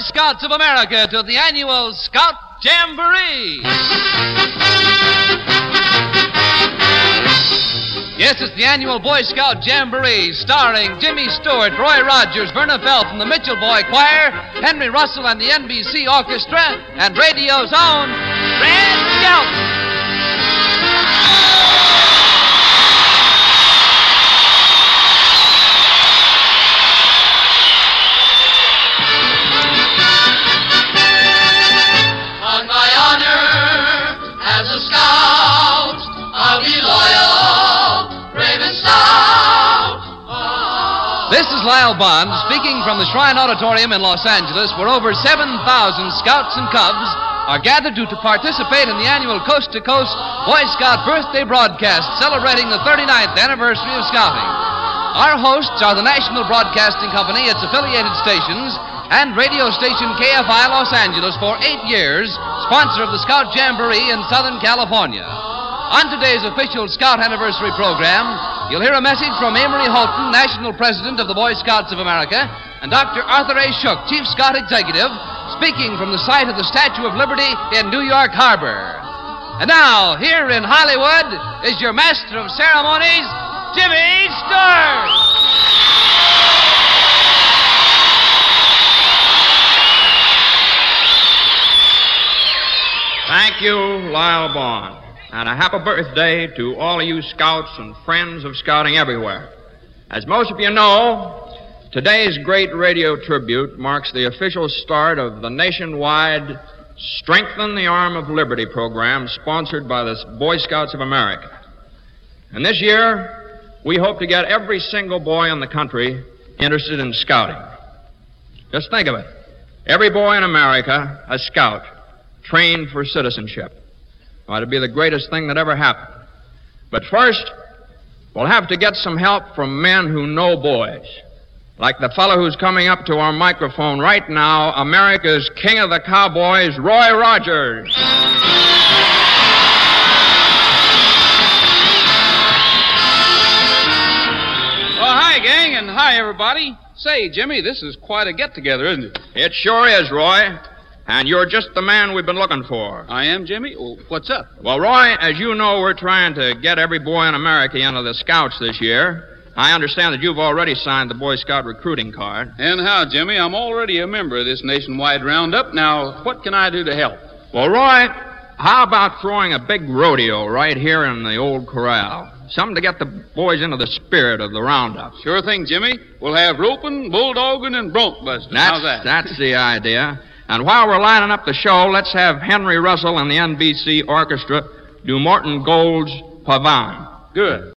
Scouts of America to the annual Scout Jamboree. Yes, it's the annual Boy Scout Jamboree, starring Jimmy Stewart, Roy Rogers, Verna Felt from the Mitchell Boy Choir, Henry Russell and the NBC Orchestra, and radio's own Red Skelton. On my honor as a scout, I'll be loyal, brave and stout. This is Lyle Bond speaking from the Shrine Auditorium in Los Angeles, where over 7,000 Scouts and Cubs are gathered to participate in the annual Coast to Coast Boy Scout birthday broadcast celebrating the 39th anniversary of Scouting. Our hosts are the National Broadcasting Company, its affiliated stations, and radio station KFI Los Angeles for 8 years, sponsor of the Scout Jamboree in Southern California. On today's official Scout Anniversary program, you'll hear a message from Amory Holton, National President of the Boy Scouts of America, and Dr. Arthur A. Shook, Chief Scout Executive, speaking from the site of the Statue of Liberty in New York Harbor. And now, here in Hollywood, is your Master of Ceremonies, Jimmy Stewart. Thank you, Lyle Bond. And a happy birthday to all of you scouts and friends of scouting everywhere. As most of you know, today's great radio tribute marks the official start of the nationwide Strengthen the Arm of Liberty program sponsored by the Boy Scouts of America. And this year, we hope to get every single boy in the country interested in scouting. Just think of it. Every boy in America, a scout, trained for citizenship. Well, it'd be the greatest thing that ever happened. But first, we'll have to get some help from men who know boys. Like the fellow who's coming up to our microphone right now, America's King of the Cowboys, Roy Rogers. Oh, hi, gang, and hi, everybody. Say, Jimmy, this is quite a get-together, isn't it? It sure is, Roy. And you're just the man we've been looking for. I am, Jimmy? Well, what's up? Well, Roy, as you know, we're trying to get every boy in America into the Scouts this year. I understand that you've already signed the Boy Scout recruiting card. And how, Jimmy? I'm already a member of this nationwide roundup. Now, what can I do to help? Well, Roy, how about throwing a big rodeo right here in the old corral? Something to get the boys into the spirit of the roundup. Sure thing, Jimmy. We'll have roping, bulldogging, and bronc busting. How's that? That's the idea. And while we're lining up the show, let's have Henry Russell and the NBC Orchestra do Morton Gold's Pavane. Good.